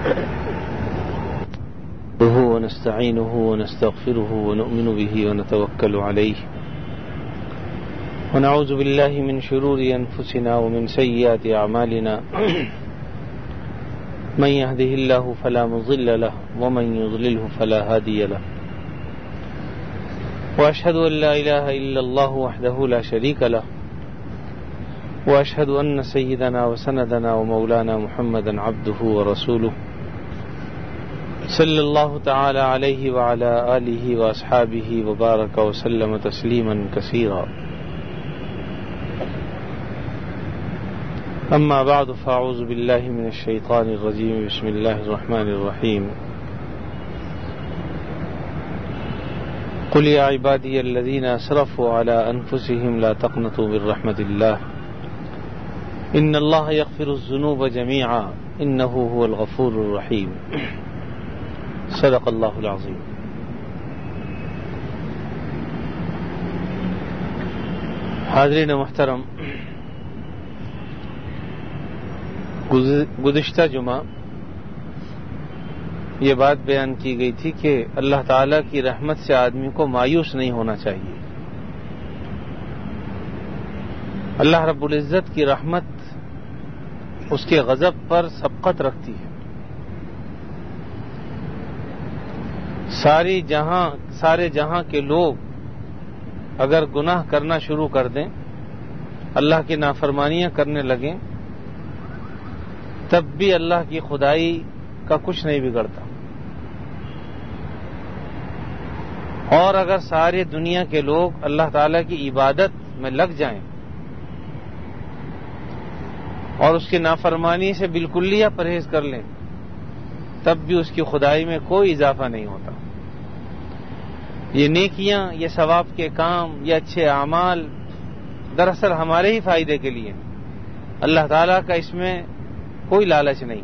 ونستعينه ونستغفره ونؤمن به ونتوكل عليه ونعوذ بالله من شرور أنفسنا ومن سيئات أعمالنا من يهده الله فلا مضل له ومن يضلله فلا هادي له وأشهد أن لا إله إلا الله وحده لا شريك له وأشهد أن سيدنا وسندنا ومولانا محمدا عبده ورسوله صلی اللہ تعالی علیہ وعلى آلہ واصحابہ وبارک وسلم تسلیما کثیرا اما بعد فاعوذ باللہ من الشیطان الرجیم بسم اللہ الرحمن الرحیم قل یا عبادی الذین اسرفوا علی انفسهم لا تقنطوا من رحمت اللہ ان اللہ یغفر الذنوب جميعا انہ هو الغفور الرحیم صدق اللہ العظیم۔ حاضرین محترم، گزشتہ جمعہ یہ بات بیان کی گئی تھی کہ اللہ تعالی کی رحمت سے آدمی کو مایوس نہیں ہونا چاہیے۔ اللہ رب العزت کی رحمت اس کے غضب پر سبقت رکھتی ہے۔ سارے جہاں کے لوگ اگر گناہ کرنا شروع کر دیں، اللہ کی نافرمانیاں کرنے لگیں، تب بھی اللہ کی خدائی کا کچھ نہیں بگڑتا۔ اور اگر سارے دنیا کے لوگ اللہ تعالی کی عبادت میں لگ جائیں اور اس کی نافرمانی سے بالکلیہ پرہیز کر لیں، تب بھی اس کی خدائی میں کوئی اضافہ نہیں ہوتا۔ یہ نیکیاں، یہ ثواب کے کام، یہ اچھے اعمال دراصل ہمارے ہی فائدے کے لیے، اللہ تعالیٰ کا اس میں کوئی لالچ نہیں،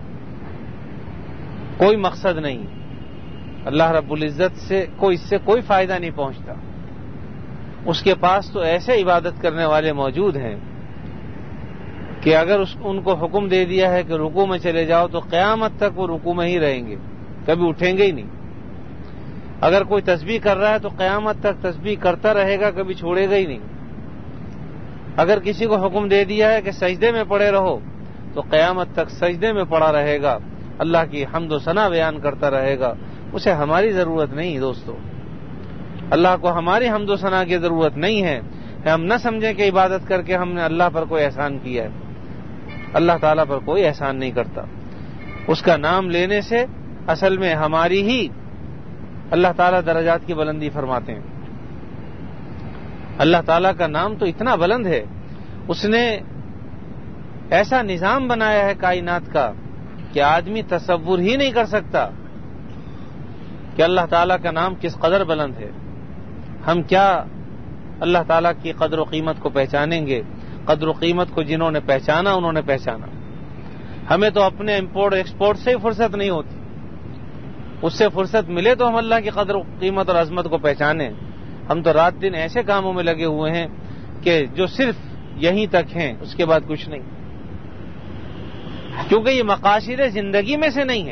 کوئی مقصد نہیں۔ اللہ رب العزت سے اس سے کوئی فائدہ نہیں پہنچتا۔ اس کے پاس تو ایسے عبادت کرنے والے موجود ہیں کہ اگر ان کو حکم دے دیا ہے کہ رکوع میں چلے جاؤ تو قیامت تک وہ رکوع میں ہی رہیں گے، کبھی اٹھیں گے ہی نہیں۔ اگر کوئی تسبیح کر رہا ہے تو قیامت تک تسبیح کرتا رہے گا، کبھی چھوڑے گا ہی نہیں۔ اگر کسی کو حکم دے دیا ہے کہ سجدے میں پڑے رہو تو قیامت تک سجدے میں پڑا رہے گا، اللہ کی حمد و ثنا بیان کرتا رہے گا۔ اسے ہماری ضرورت نہیں دوستو، اللہ کو ہماری حمد و ثنا کی ضرورت نہیں ہے۔ ہم نہ سمجھیں کہ عبادت کر کے ہم نے اللہ پر کوئی احسان کیا ہے۔ اللہ تعالیٰ پر کوئی احسان نہیں کرتا۔ اس کا نام لینے سے اصل میں ہماری ہی اللہ تعالیٰ درجات کی بلندی فرماتے ہیں۔ اللہ تعالیٰ کا نام تو اتنا بلند ہے، اس نے ایسا نظام بنایا ہے کائنات کا کہ آدمی تصور ہی نہیں کر سکتا کہ اللہ تعالیٰ کا نام کس قدر بلند ہے۔ ہم کیا اللہ تعالیٰ کی قدر و قیمت کو پہچانیں گے؟ قدر و قیمت کو جنہوں نے پہچانا انہوں نے پہچانا۔ ہمیں تو اپنے امپورٹ ایکسپورٹ سے ہی فرصت نہیں ہوتی، اس سے فرصت ملے تو ہم اللہ کی قدر و قیمت اور عظمت کو پہچانیں۔ ہم تو رات دن ایسے کاموں میں لگے ہوئے ہیں کہ جو صرف یہیں تک ہیں، اس کے بعد کچھ نہیں، کیونکہ یہ مقاصد زندگی میں سے نہیں ہے۔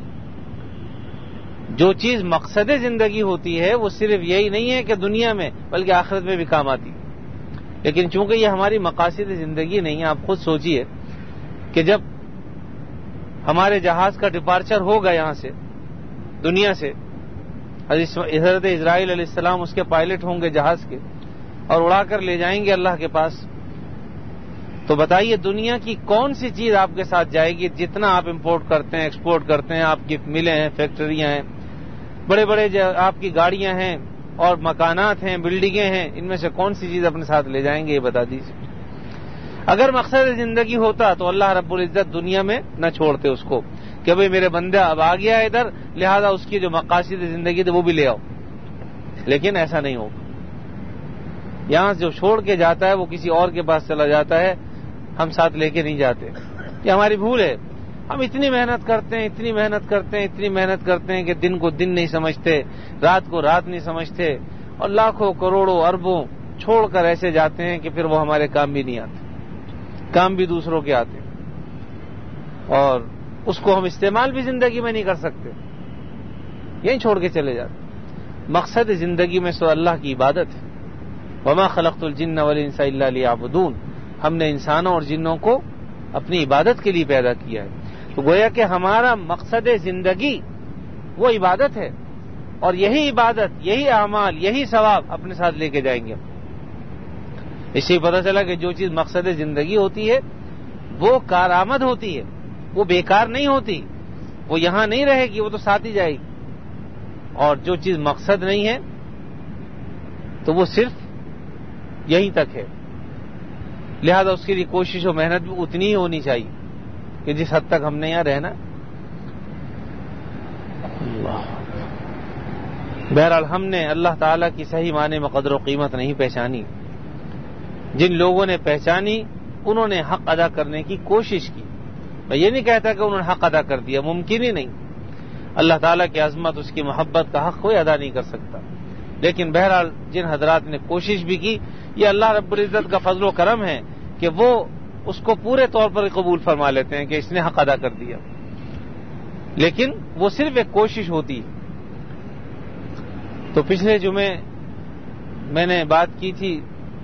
جو چیز مقصد زندگی ہوتی ہے وہ صرف یہی نہیں ہے کہ دنیا میں بلکہ آخرت میں بھی کام آتی ہے، لیکن چونکہ یہ ہماری مقاصد زندگی نہیں ہے۔ آپ خود سوچئے کہ جب ہمارے جہاز کا ڈپارچر ہوگا یہاں سے، دنیا سے، حضرت اسرائیل علیہ السلام اس کے پائلٹ ہوں گے جہاز کے اور اڑا کر لے جائیں گے اللہ کے پاس، تو بتائیے دنیا کی کون سی چیز آپ کے ساتھ جائے گی؟ جتنا آپ امپورٹ کرتے ہیں، ایکسپورٹ کرتے ہیں، آپ کی ملیں ہیں، فیکٹریاں ہیں، بڑے بڑے آپ کی گاڑیاں ہیں اور مکانات ہیں، بلڈنگیں ہیں، ان میں سے کون سی چیز اپنے ساتھ لے جائیں گے؟ یہ بتا دیجیے۔ اگر مقصد زندگی ہوتا تو اللہ رب العزت دنیا میں نہ چھوڑتے اس کو کہ بھئی میرے بندہ اب آ گیا ادھر، لہذا اس کی جو مقاصد زندگی تھے وہ بھی لے آؤ، لیکن ایسا نہیں ہوگا۔ یہاں جو چھوڑ کے جاتا ہے وہ کسی اور کے پاس چلا جاتا ہے، ہم ساتھ لے کے نہیں جاتے۔ یہ ہماری بھول ہے۔ ہم اتنی محنت کرتے ہیں، اتنی محنت کرتے ہیں، اتنی محنت کرتے ہیں کہ دن کو دن نہیں سمجھتے، رات کو رات نہیں سمجھتے، اور لاکھوں کروڑوں اربوں چھوڑ کر ایسے جاتے ہیں کہ پھر وہ ہمارے کام بھی نہیں آتے، کام بھی دوسروں کے آتے۔ اور اس کو ہم استعمال بھی زندگی میں نہیں کر سکتے، یہیں چھوڑ کے چلے جاتے۔ مقصد زندگی میں سو اللہ کی عبادت ہے۔ وما خلقت الجن والانس الا لیعبدون، ہم نے انسانوں اور جنوں کو اپنی عبادت کے لیے پیدا کیا ہے۔ تو گویا کہ ہمارا مقصد زندگی وہ عبادت ہے، اور یہی عبادت، یہی اعمال، یہی ثواب اپنے ساتھ لے کے جائیں گے۔ اس سے پتہ چلا کہ جو چیز مقصد زندگی ہوتی ہے وہ کارآمد ہوتی ہے، وہ بیکار نہیں ہوتی، وہ یہاں نہیں رہے گی، وہ تو ساتھ ہی جائے گی۔ اور جو چیز مقصد نہیں ہے تو وہ صرف یہیں تک ہے، لہذا اس کے لیے کوشش و محنت بھی اتنی ہی ہونی چاہیے کہ جس حد تک ہم نے یہاں رہنا۔ بہرحال ہم نے اللہ تعالیٰ کی صحیح معنی میں قدر و قیمت نہیں پہچانی۔ جن لوگوں نے پہچانی انہوں نے حق ادا کرنے کی کوشش کی۔ میں یہ نہیں کہتا کہ انہوں نے حق ادا کر دیا، ممکن ہی نہیں۔ اللہ تعالیٰ کی عظمت، اس کی محبت کا حق کوئی ادا نہیں کر سکتا، لیکن بہرحال جن حضرات نے کوشش بھی کی، یہ اللہ رب العزت کا فضل و کرم ہے کہ وہ اس کو پورے طور پر قبول فرما لیتے ہیں کہ اس نے حق ادا کر دیا، لیکن وہ صرف ایک کوشش ہوتی ہے۔ تو پچھلے جمعے میں نے بات کی تھی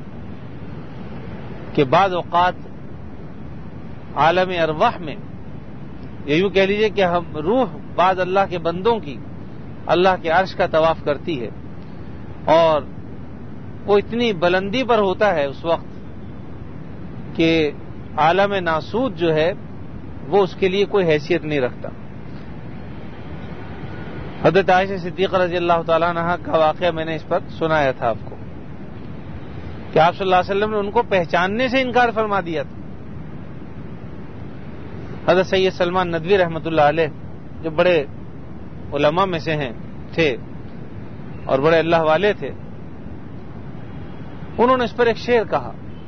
کہ بعض اوقات عالم ارواح میں، یہ یوں کہہ لیجئے کہ ہم روح بعض اللہ کے بندوں کی اللہ کے عرش کا طواف کرتی ہے، اور وہ اتنی بلندی پر ہوتا ہے اس وقت کہ عالم ناسوت جو ہے وہ اس کے لیے کوئی حیثیت نہیں رکھتا۔ حضرت عائشہ صدیقہ رضی اللہ تعالیٰ عنہا کا واقعہ میں نے اس پر سنایا تھا آپ کو کہ آپ صلی اللہ علیہ وسلم نے ان کو پہچاننے سے انکار فرما دیا تھا۔ حضرت سید سلمان ندوی رحمۃ اللہ علیہ جو بڑے علماء میں سے تھے اور بڑے اللہ والے تھے، انہوں نے اس پر ایک شعر کہا،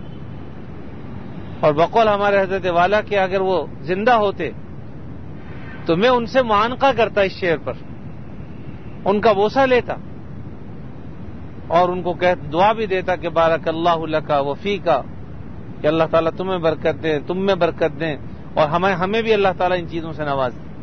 اور بقول ہمارے حضرت والا کہ اگر وہ زندہ ہوتے تو میں ان سے معانقہ کرتا اس شعر پر، ان کا بوسہ لیتا اور ان کو دعا بھی دیتا کہ بارک اللہ لکا وفیکا، کہ اللہ تعالیٰ تمہیں برکت دیں، تم میں برکت دیں، اور ہمیں بھی اللہ تعالیٰ ان چیزوں سے نواز دیں۔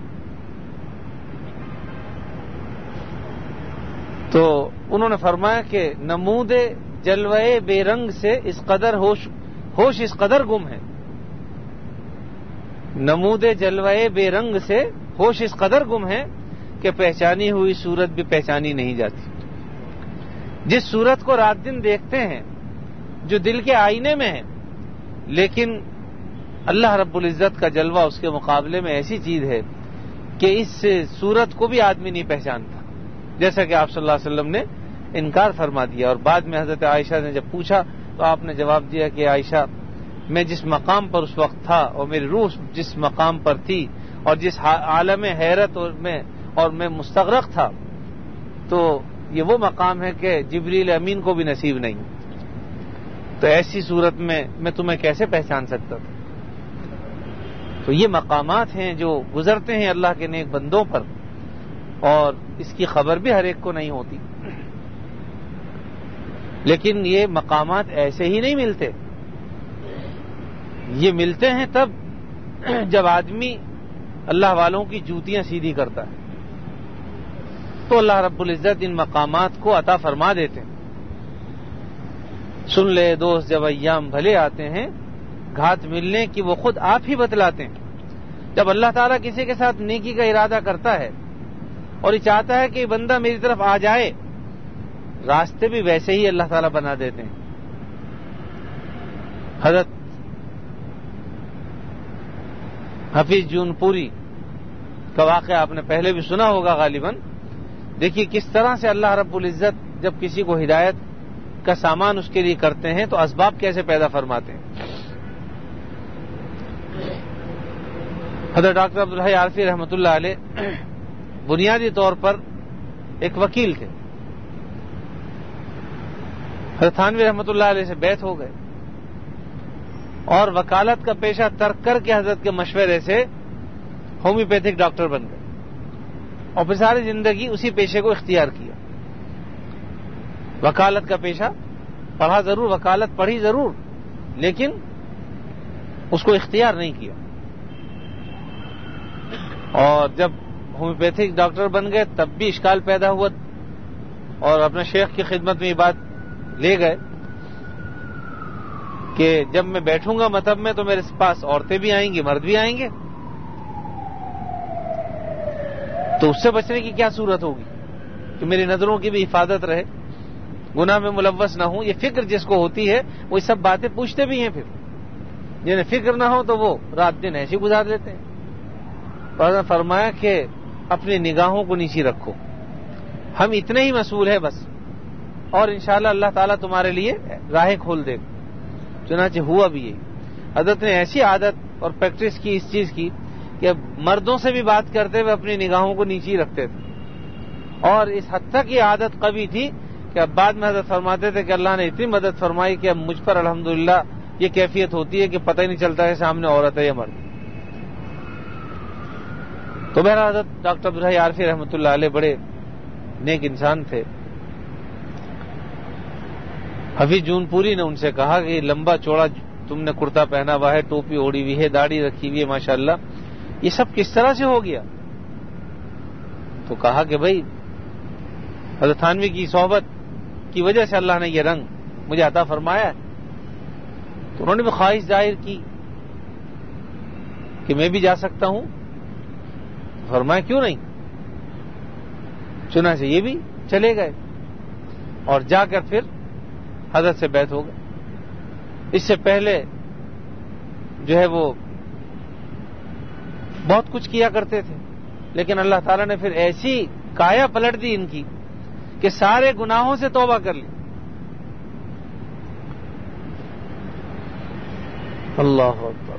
تو انہوں نے فرمایا کہ نمود جلوے بے رنگ سے اس قدر ہوش اس قدر گم ہے، نمود جلوے بے رنگ سے ہوش اس قدر گم ہے کہ پہچانی ہوئی صورت بھی پہچانی نہیں جاتی۔ جس صورت کو رات دن دیکھتے ہیں، جو دل کے آئینے میں ہے، لیکن اللہ رب العزت کا جلوہ اس کے مقابلے میں ایسی چیز ہے کہ اس صورت کو بھی آدمی نہیں پہچانتا، جیسا کہ آپ صلی اللہ علیہ وسلم نے انکار فرما دیا۔ اور بعد میں حضرت عائشہ نے جب پوچھا تو آپ نے جواب دیا کہ عائشہ، میں جس مقام پر اس وقت تھا اور میری روح جس مقام پر تھی اور جس عالم حیرت اور میں مستغرق تھا، تو یہ وہ مقام ہے کہ جبریل امین کو بھی نصیب نہیں، تو ایسی صورت میں تمہیں کیسے پہچان سکتا تھا۔ تو یہ مقامات ہیں جو گزرتے ہیں اللہ کے نیک بندوں پر، اور اس کی خبر بھی ہر ایک کو نہیں ہوتی، لیکن یہ مقامات ایسے ہی نہیں ملتے، یہ ملتے ہیں تب جب آدمی اللہ والوں کی جوتیاں سیدھی کرتا ہے، تو اللہ رب العزت ان مقامات کو عطا فرما دیتے ہیں۔ سن لے دوست جب ایام بھلے آتے ہیں، گھات ملنے کی وہ خود آپ ہی بتلاتے ہیں۔ جب اللہ تعالیٰ کسی کے ساتھ نیکی کا ارادہ کرتا ہے اور یہ چاہتا ہے کہ یہ بندہ میری طرف آ جائے، راستے بھی ویسے ہی اللہ تعالیٰ بنا دیتے ہیں۔ حضرت حفیظ جون پوری کا واقعہ آپ نے پہلے بھی سنا ہوگا غالباً۔ دیکھیے کس طرح سے اللہ رب العزت جب کسی کو ہدایت کا سامان اس کے لیے کرتے ہیں تو اسباب کیسے پیدا فرماتے ہیں۔ حضرت ڈاکٹر عبدالحی عارفی رحمۃ اللہ علیہ بنیادی طور پر ایک وکیل تھے۔ حضرت تھانوی رحمۃ اللہ علیہ سے بیعت ہو گئے اور وکالت کا پیشہ ترک کر کے حضرت کے مشورے سے ہومیوپیتھک ڈاکٹر بن گئے، اور پھر ساری زندگی اسی پیشے کو اختیار کیا۔ وکالت کا پیشہ پڑھا ضرور، وکالت پڑھی ضرور، لیکن اس کو اختیار نہیں کیا۔ اور جب ہومیوپیتھک ڈاکٹر بن گئے تب بھی اشکال پیدا ہوا اور اپنے شیخ کی خدمت میں یہ بات لے گئے کہ جب میں بیٹھوں گا مطب میں تو میرے پاس عورتیں بھی آئیں گی، مرد بھی آئیں گے، تو اس سے بچنے کی کیا صورت ہوگی کہ میری نظروں کی بھی حفاظت رہے، گناہ میں ملوث نہ ہوں۔ یہ فکر جس کو ہوتی ہے وہ سب باتیں پوچھتے بھی ہیں، پھر جنہیں فکر نہ ہو تو وہ رات دن ایسے گزار لیتے ہیں۔ تو فرمایا کہ اپنی نگاہوں کو نیچے رکھو، ہم اتنے ہی مسئول ہیں بس، اور انشاءاللہ اللہ تعالیٰ تمہارے لیے راہیں کھول دے گا۔ چنانچہ ہوا بھی یہی، حضرت نے ایسی عادت اور پریکٹس کی اس چیز کی کہ مردوں سے بھی بات کرتے ہوئے اپنی نگاہوں کو نیچے رکھتے تھے، اور اس حد تک یہ عادت کبھی تھی کہ اب بعد میں حضرت فرماتے تھے کہ اللہ نے اتنی مدد فرمائی کہ اب مجھ پر الحمدللہ یہ کیفیت ہوتی ہے کہ پتہ ہی نہیں چلتا ہے سامنے عورت ہے یا مرد۔ تو بہرحال حضرت ڈاکٹر عبدالحی عارفی رحمۃ اللہ علیہ بڑے نیک انسان تھے۔ حفیظ جون پوری نے ان سے کہا کہ لمبا چوڑا تم نے کرتا پہنا ہوا ہے، ٹوپی اوڑی ہوئی ہے، داڑھی رکھی ہوئی ہے، ماشاءاللہ یہ سب کس طرح سے ہو گیا؟ تو کہا کہ بھائی حضرت تھانوی کی صحبت کی وجہ سے اللہ نے یہ رنگ مجھے عطا فرمایا ہے۔ تو انہوں نے بھی خواہش ظاہر کی کہ میں بھی جا سکتا ہوں، فرمایا کیوں نہیں، چنانچہ یہ بھی چلے گئے اور جا کر پھر حضرت سے بیعت ہو گئے۔ اس سے پہلے جو ہے وہ بہت کچھ کیا کرتے تھے، لیکن اللہ تعالیٰ نے پھر ایسی کایا پلٹ دی ان کی کہ سارے گناہوں سے توبہ کر لی۔ اللہ اکبر۔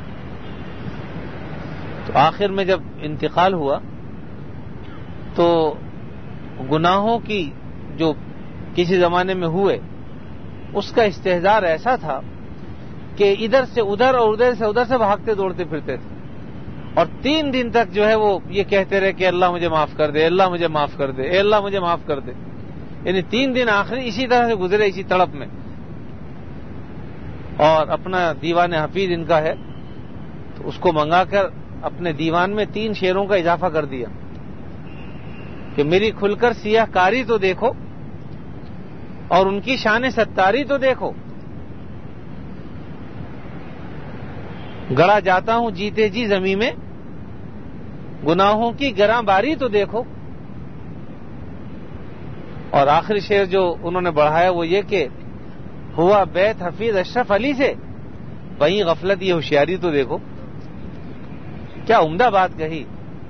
تو آخر میں جب انتقال ہوا تو گناہوں کی جو کسی زمانے میں ہوئے اس کا استحضار ایسا تھا کہ ادھر سے ادھر اور ادھر سے ادھر سے بھاگتے دوڑتے پھرتے تھے، اور 3 دن تک جو ہے وہ یہ کہتے رہے کہ اللہ مجھے معاف کر دے، اللہ مجھے معاف کر دے، اے اللہ مجھے معاف کر دے، یعنی 3 دن آخری اسی طرح سے گزرے، اسی تڑپ میں۔ اور اپنا دیوان حفیظ ان کا ہے تو اس کو منگا کر اپنے دیوان میں 3 شعروں کا اضافہ کر دیا کہ میری کھل کر سیاہ کاری تو دیکھو اور ان کی شان ستاری تو دیکھو، گڑا جاتا ہوں جیتے جی زمین میں، گناہوں کی گراں باری تو دیکھو۔ اور آخری شعر جو انہوں نے بڑھایا وہ یہ کہ ہوا بیت حفیظ اشرف علی سے، وہیں غفلت یہ ہوشیاری تو دیکھو۔ کیا عمدہ بات کہی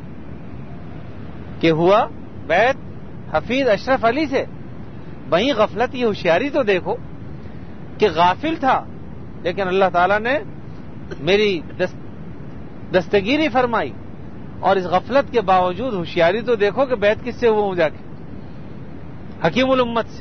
کہ ہوا بیت حفیظ اشرف علی سے، وہیں غفلت یہ ہوشیاری تو دیکھو، کہ غافل تھا لیکن اللہ تعالیٰ نے میری دستگیری فرمائی، اور اس غفلت کے باوجود ہوشیاری تو دیکھو کہ بیعت کس سے ہوا ہوں جا کے، حکیم الامت سے۔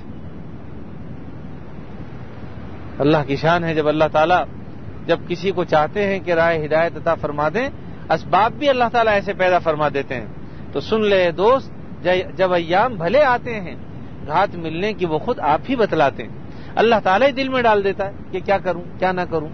اللہ کی شان ہے جب اللہ تعالیٰ جب کسی کو چاہتے ہیں کہ راہ ہدایت عطا فرما دیں، اسباب بھی اللہ تعالیٰ ایسے پیدا فرما دیتے ہیں۔ تو سن لے دوست جب ایام بھلے آتے ہیں، رات ملنے کی وہ خود آپ ہی بتلاتے ہیں۔ اللہ تعالیٰ ہی دل میں ڈال دیتا ہے کہ کیا کروں کیا نہ کروں۔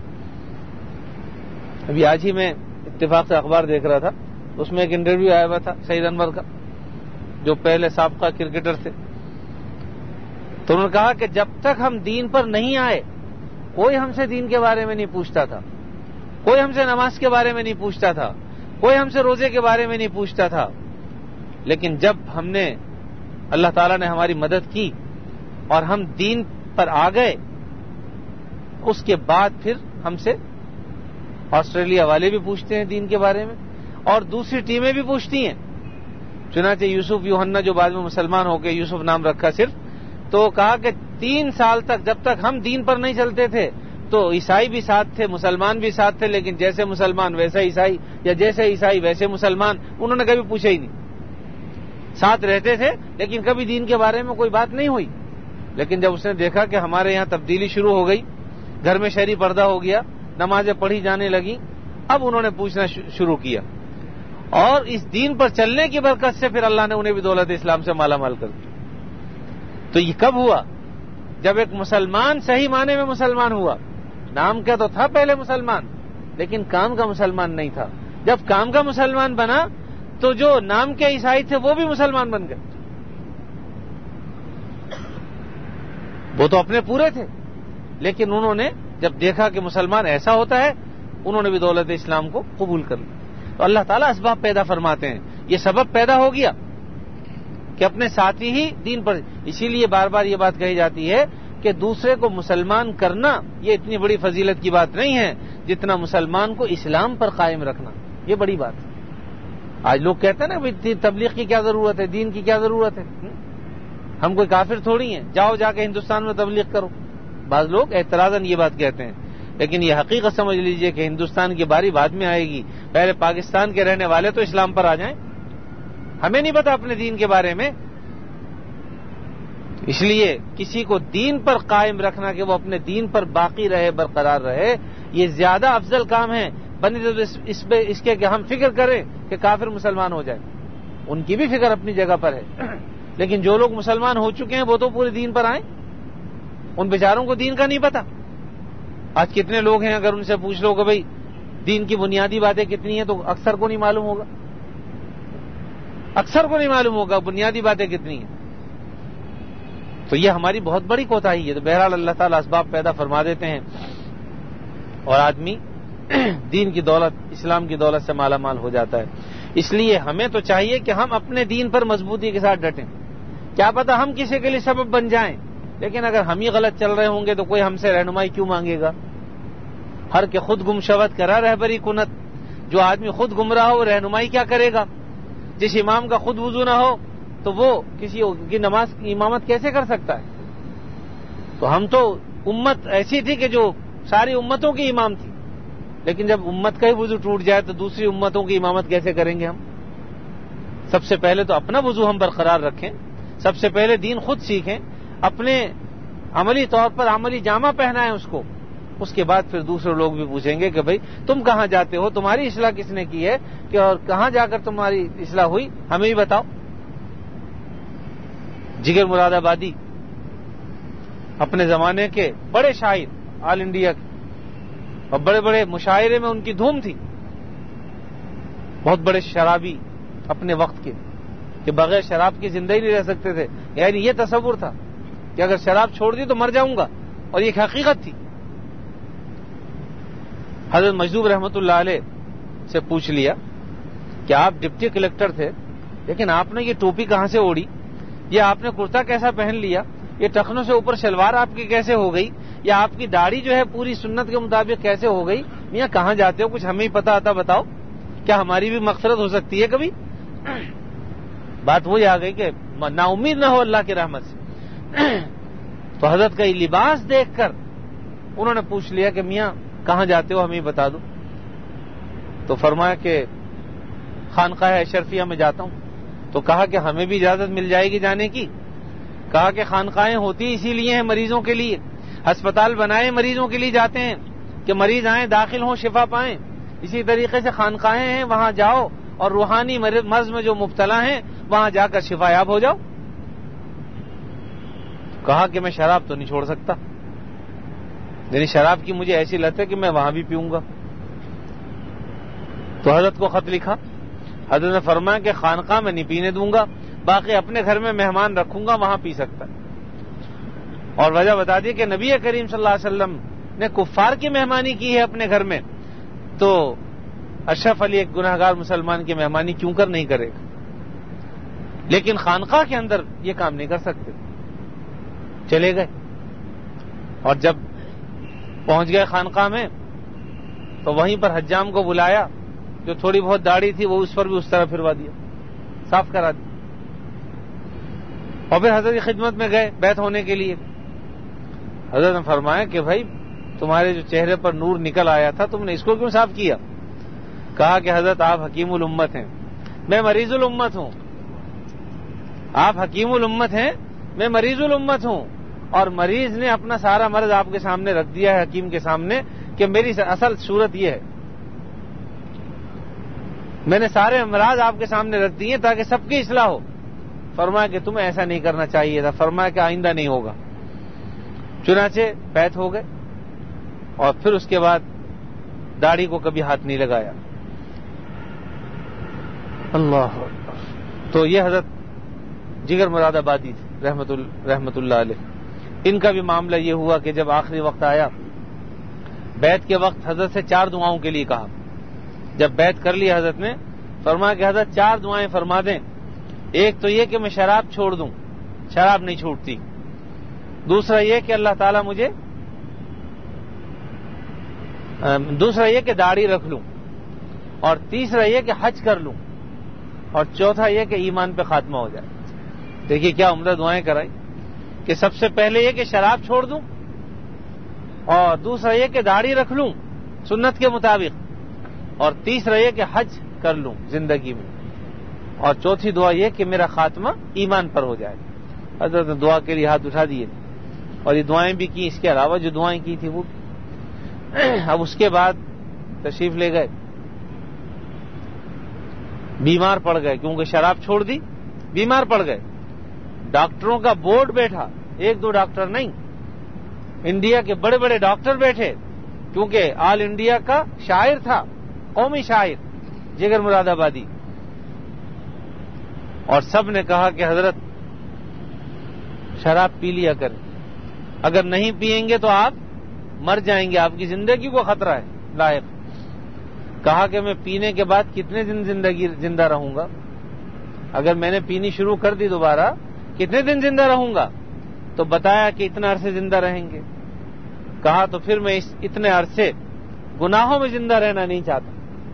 ابھی آج ہی میں اتفاق سے اخبار دیکھ رہا تھا، اس میں ایک انٹرویو آیا ہوا تھا سعید انور کا، جو پہلے سابقہ کرکٹر تھے۔ تو انہوں نے کہا کہ جب تک ہم دین پر نہیں آئے کوئی ہم سے دین کے بارے میں نہیں پوچھتا تھا، کوئی ہم سے نماز کے بارے میں نہیں پوچھتا تھا، کوئی ہم سے روزے کے بارے میں نہیں پوچھتا تھا، لیکن جب ہم نے اللہ تعالیٰ نے ہماری مدد کی اور ہم دین پر آ گئے، اس کے بعد پھر ہم سے آسٹریلیا والے بھی پوچھتے ہیں دین کے بارے میں، اور دوسری ٹیمیں بھی پوچھتی ہیں۔ چنانچہ یوسف یوحنا جو بعد میں مسلمان ہو گئے، یوسف نام رکھا صرف، تو کہا کہ 3 سال تک جب تک ہم دین پر نہیں چلتے تھے تو عیسائی بھی ساتھ تھے، مسلمان بھی ساتھ تھے، لیکن جیسے مسلمان ویسا عیسائی، یا جیسے عیسائی ویسے مسلمان، انہوں نے کبھی پوچھا ہی نہیں۔ ساتھ رہتے تھے لیکن کبھی دین کے بارے میں کوئی بات نہیں ہوئی۔ لیکن جب اس نے دیکھا کہ ہمارے یہاں تبدیلی شروع ہو گئی، گھر میں شرعی پردہ ہو گیا، نمازیں پڑھی جانے لگیں، اب انہوں نے پوچھنا شروع کیا، اور اس دین پر چلنے کی برکت سے پھر اللہ نے انہیں بھی دولت اسلام سے مالا مال کر دیا۔ تو یہ کب ہوا؟ جب ایک مسلمان صحیح معنی میں مسلمان ہوا۔ نام کا تو تھا پہلے مسلمان، لیکن کام کا مسلمان نہیں تھا۔ جب کام کا مسلمان بنا تو جو نام کے عیسائی تھے وہ بھی مسلمان بن گئے. وہ تو اپنے پورے تھے، لیکن انہوں نے جب دیکھا کہ مسلمان ایسا ہوتا ہے، انہوں نے بھی دولت اسلام کو قبول کر لیا. تو اللہ تعالیٰ اسباب پیدا فرماتے ہیں. یہ سبب پیدا ہو گیا کہ اپنے ساتھی ہی دین پر. اسی لیے بار بار یہ بات کہی جاتی ہے کہ دوسرے کو مسلمان کرنا یہ اتنی بڑی فضیلت کی بات نہیں ہے جتنا مسلمان کو اسلام پر قائم رکھنا. یہ بڑی بات ہے. آج لوگ کہتے ہیں نا بھائی تبلیغ کی کیا ضرورت ہے، دین کی کیا ضرورت ہے، ہم کوئی کافر تھوڑی ہیں، جاؤ جا کے ہندوستان میں تبلیغ کرو. بعض لوگ اعتراضاً یہ بات کہتے ہیں، لیکن یہ حقیقت سمجھ لیجئے کہ ہندوستان کی باری بعد میں آئے گی. پہلے پاکستان کے رہنے والے تو اسلام پر آ جائیں. ہمیں نہیں پتا اپنے دین کے بارے میں. اس لیے کسی کو دین پر قائم رکھنا کہ وہ اپنے دین پر باقی رہے، برقرار رہے، یہ زیادہ افضل کام ہے بنسبت اس کے کہ ہم فکر کریں کہ کافر مسلمان ہو جائے. ان کی بھی فکر اپنی جگہ پر ہے، لیکن جو لوگ مسلمان ہو چکے ہیں وہ تو پورے دین پر آئیں. ان بیچاروں کو دین کا نہیں پتا. آج کتنے لوگ ہیں اگر ان سے پوچھ لو کہ بھئی دین کی بنیادی باتیں کتنی ہیں، تو اکثر کو نہیں معلوم ہوگا. اکثر کو نہیں معلوم ہوگا بنیادی باتیں کتنی ہیں. تو یہ ہماری بہت بڑی کوتاہی ہے. تو بہرحال اللہ تعالیٰ اسباب پیدا فرما دیتے ہیں اور آدمی دین کی دولت، اسلام کی دولت سے مالا مال ہو جاتا ہے. اس لیے ہمیں تو چاہیے کہ ہم اپنے دین پر مضبوطی کے ساتھ ڈٹیں. کیا پتا ہم کسی کے لیے سبب بن جائیں، لیکن اگر ہم ہی غلط چل رہے ہوں گے تو کوئی ہم سے رہنمائی کیوں مانگے گا. ہر کے خود گم شود کرا رہبری کنت. جو آدمی خود گمراہ ہو وہ رہنمائی کیا کرے گا. جس امام کا خود وضو نہ ہو تو وہ کسی کی نماز کی امامت کیسے کر سکتا ہے. تو ہم تو امت ایسی تھی کہ جو ساری امتوں کی امام تھی، لیکن جب امت کا ہی وضو ٹوٹ جائے تو دوسری امتوں کی امامت کیسے کریں گے ہم. سب سے پہلے تو اپنا وضو ہم برقرار رکھیں، سب سے پہلے دین خود سیکھیں، اپنے عملی طور پر عملی جامہ پہنائیں اس کو. اس کے بعد پھر دوسرے لوگ بھی پوچھیں گے کہ بھئی تم کہاں جاتے ہو، تمہاری اصلاح کس نے کی ہے، کہ اور کہاں جا کر تمہاری اصلاح ہوئی، ہمیں بھی بتاؤ. جگر مراد آبادی اپنے زمانے کے بڑے شاعر، آل انڈیا کے، اور بڑے بڑے مشاعرے میں ان کی دھوم تھی. بہت بڑے شرابی اپنے وقت کے، کہ بغیر شراب کی زندگی نہیں رہ سکتے تھے. یعنی یہ تصور تھا کہ اگر شراب چھوڑ دی تو مر جاؤں گا، اور یہ ایک حقیقت تھی. حضرت مجذوب رحمۃ اللہ علیہ سے پوچھ لیا کہ آپ ڈپٹی کلکٹر تھے، لیکن آپ نے یہ ٹوپی کہاں سے اوڑھی، یہ آپ نے کرتا کیسا پہن لیا، یہ ٹخنوں سے اوپر شلوار آپ کی کیسے ہو گئی، یا آپ کی داڑھی جو ہے پوری سنت کے مطابق کیسے ہو گئی. میاں کہاں جاتے ہو، کچھ ہمیں ہی پتا آتا بتاؤ، کیا ہماری بھی مغفرت ہو سکتی ہے کبھی. بات وہی آ گئی کہ نا امید نہ ہو اللہ کی رحمت سے. تو حضرت کا یہ لباس دیکھ کر انہوں نے پوچھ لیا کہ میاں کہاں جاتے ہو، ہمیں بتا دو. تو فرمایا کہ خانقاہ اشرفیہ میں جاتا ہوں. تو کہا کہ ہمیں بھی اجازت مل جائے گی جانے کی. کہا کہ خانقاہیں ہوتی اسی لیے ہیں مریضوں کے لیے، ہسپتال بنائے مریضوں کے لیے جاتے ہیں کہ مریض آئیں، داخل ہوں، شفا پائیں. اسی طریقے سے خانقاہیں ہیں، وہاں جاؤ اور روحانی مرض میں جو مبتلا ہیں وہاں جا کر شفا یاب ہو جاؤ. کہا کہ میں شراب تو نہیں چھوڑ سکتا، یعنی شراب کی مجھے ایسی لت ہے کہ میں وہاں بھی پیوں گا. تو حضرت کو خط لکھا. حضرت نے فرمایا کہ خانقاہ میں نہیں پینے دوں گا، باقی اپنے گھر میں مہمان رکھوں گا، وہاں پی سکتا ہے. اور وجہ بتا دی کہ نبی کریم صلی اللہ علیہ وسلم نے کفار کی مہمانی کی ہے اپنے گھر میں، تو اشرف علی ایک گناہگار مسلمان کی مہمانی کیوں کر نہیں کرے گا. لیکن خانقاہ کے اندر یہ کام نہیں کر سکتے. چلے گئے اور جب پہنچ گئے خانقاہ میں تو وہیں پر حجام کو بلایا. جو تھوڑی بہت داڑھی تھی وہ اس پر بھی اس طرح پھروا دیا، صاف کرا دیا. اور پھر حضرت کی خدمت میں گئے بیعت ہونے کے لیے. حضرت نے فرمایا کہ بھائی تمہارے جو چہرے پر نور نکل آیا تھا تم نے اس کو کیوں صاف کیا. کہا کہ حضرت آپ حکیم الامت ہیں، میں مریض الامت ہوں. آپ حکیم الامت ہیں، میں مریض الامت ہوں. اور مریض نے اپنا سارا مرض آپ کے سامنے رکھ دیا ہے حکیم کے سامنے کہ میری اصل صورت یہ ہے. میں نے سارے امراض آپ کے سامنے رکھ دیے تاکہ سب کی اصلاح ہو. فرمایا کہ تمہیں ایسا نہیں کرنا چاہیے تھا. فرمایا کہ آئندہ نہیں ہوگا. چنانچہ بیعت ہو گئے اور پھر اس کے بعد داڑھی کو کبھی ہاتھ نہیں لگایا. اللہ. تو یہ حضرت جگر مراد آبادی تھے رحمت اللہ علیہ. ان کا بھی معاملہ یہ ہوا کہ جب آخری وقت آیا بیعت کے وقت حضرت سے 4 دعاؤں کے لیے کہا. جب بیعت کر لی حضرت نے فرمایا کہ حضرت 4 دعائیں فرما دیں. ایک تو یہ کہ میں شراب چھوڑ دوں, شراب نہیں چھوڑتی. دوسرا یہ کہ اللہ تعالیٰ مجھے دوسرا یہ کہ داڑھی رکھ لوں, اور تیسرا یہ کہ حج کر لوں, اور چوتھا یہ کہ ایمان پہ خاتمہ ہو جائے. دیکھیے کیا عمدہ دعائیں کرائی کہ سب سے پہلے یہ کہ شراب چھوڑ دوں, اور دوسرا یہ کہ داڑھی رکھ لوں سنت کے مطابق, اور تیسرا یہ کہ حج کر لوں زندگی میں, اور چوتھی دعا یہ کہ میرا خاتمہ ایمان پر ہو جائے. حضرت نے دعا کے لیے ہاتھ اٹھا دیے اور یہ دعائیں بھی کی. اس کے علاوہ جو دعائیں کی تھی وہ اب اس کے بعد تشریف لے گئے. بیمار پڑ گئے کیونکہ شراب چھوڑ دی, بیمار پڑ گئے. ڈاکٹروں کا بورڈ بیٹھا, 1-2 ڈاکٹر نہیں, انڈیا کے بڑے بڑے ڈاکٹر بیٹھے, کیونکہ آل انڈیا کا شاعر تھا, قومی شاعر جگر مراد آبادی. اور سب نے کہا کہ حضرت شراب پی لیا کریں, اگر نہیں پئیں گے تو آپ مر جائیں گے, آپ کی زندگی کو خطرہ ہے لائق. کہا کہ میں پینے کے بعد کتنے دن زندہ رہوں گا, اگر میں نے پینی شروع کر دی دوبارہ کتنے دن زندہ رہوں گا. تو بتایا کہ اتنا عرصے زندہ رہیں گے. کہا تو پھر میں اتنے عرصے گناہوں میں زندہ رہنا نہیں چاہتا,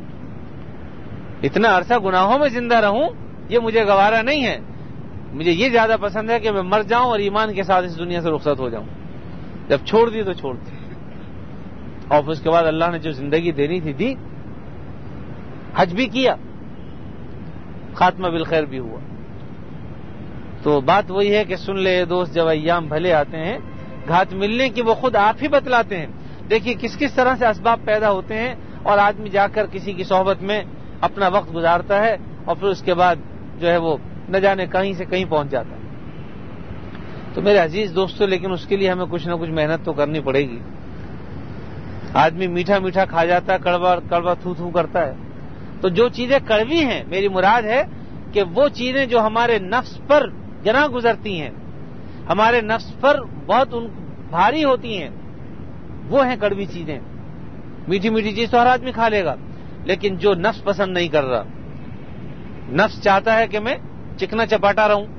اتنا عرصہ گناہوں میں زندہ رہوں یہ مجھے گوارا نہیں ہے. مجھے یہ زیادہ پسند ہے کہ میں مر جاؤں اور ایمان کے ساتھ اس دنیا سے رخصت ہو جاؤں. جب چھوڑ دی تو چھوڑ دی, اور پھر اس کے بعد اللہ نے جو زندگی دینی تھی دی, حج بھی کیا, خاتمہ بالخیر بھی ہوا. تو بات وہی ہے کہ سن لے دوست جب ایام بھلے آتے ہیں, گھات ملنے کی وہ خود آپ ہی بتلاتے ہیں. دیکھیے کس طرح سے اسباب پیدا ہوتے ہیں, اور آدمی جا کر کسی کی صحبت میں اپنا وقت گزارتا ہے, اور پھر اس کے بعد جو ہے وہ نہ جانے کہیں سے کہیں پہنچ جاتا ہے. تو میرے عزیز دوستو, لیکن اس کے لیے ہمیں کچھ نہ کچھ محنت تو کرنی پڑے گی. آدمی میٹھا میٹھا کھا جاتا ہے, کڑوا تھو کرتا ہے. تو جو چیزیں کڑوی ہیں, میری مراد ہے کہ وہ چیزیں جو ہمارے نفس پر گناہ گزرتی ہیں, ہمارے نفس پر بہت بھاری ہوتی ہیں, وہ ہیں کڑوی چیزیں. میٹھی میٹھی چیز تو ہر آدمی کھا لے گا, لیکن جو نفس پسند نہیں کر رہا, نفس چاہتا ہے کہ میں چکنا چپاٹا رہوں.